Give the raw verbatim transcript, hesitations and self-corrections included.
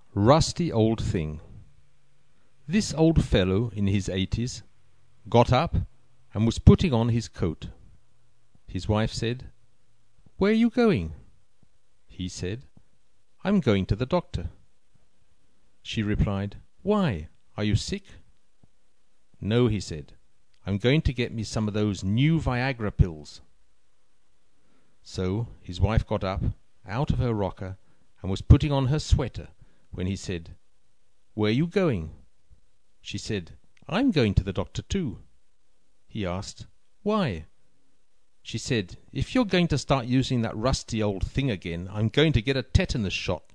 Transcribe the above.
Rusty old thing. This old fellow in his eighties got up and was putting on his coat. His wife said, "Where are you going?" He said, "I'm going to the doctor." She replied, "Why? Are you sick?" "No," he said, "I'm going to get me some of those new Viagra pills." So his wife got up out of her rocker and was putting on her sweater when he said, "Where are you going?" She said, "I'm going to the doctor too." He asked, "Why?" She said, "If you're going to start using that rusty old thing again, I'm going to get a tetanus shot."